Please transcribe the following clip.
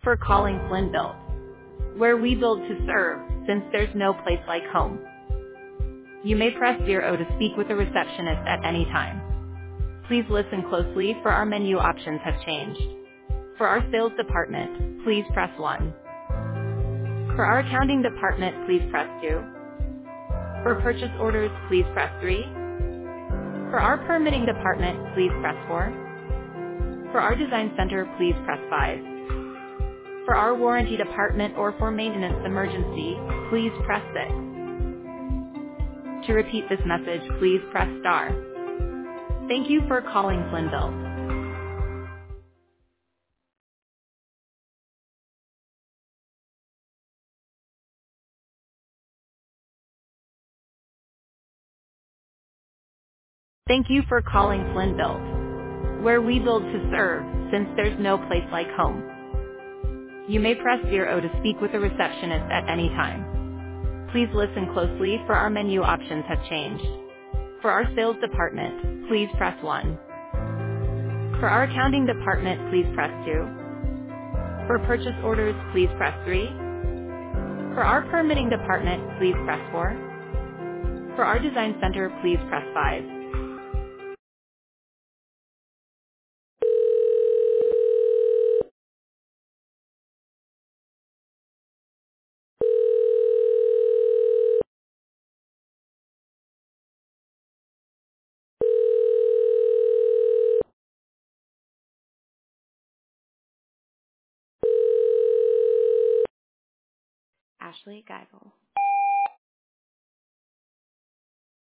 for calling Flynn Built, where we build to serve, since there's no place like home. You may press 0 to speak with a receptionist at any time. Please listen closely, for our menu options have changed. For our sales department, please press 1. For our accounting department, please press 2. For purchase orders, please press 3. For our permitting department, please press 4. For our design center, please press 5. For our warranty department or for maintenance emergency, please press 6. To repeat this message, please press star. Thank you for calling Flynn Built. Thank you for calling Flynn Built, where we build to serve, since there's no place like home. You may press 0 to speak with a receptionist at any time. Please listen closely, for our menu options have changed. For our sales department, please press 1. For our accounting department, please press 2. For purchase orders, please press 3. For our permitting department, please press 4. For our design center, please press 5. Ashley Geigel.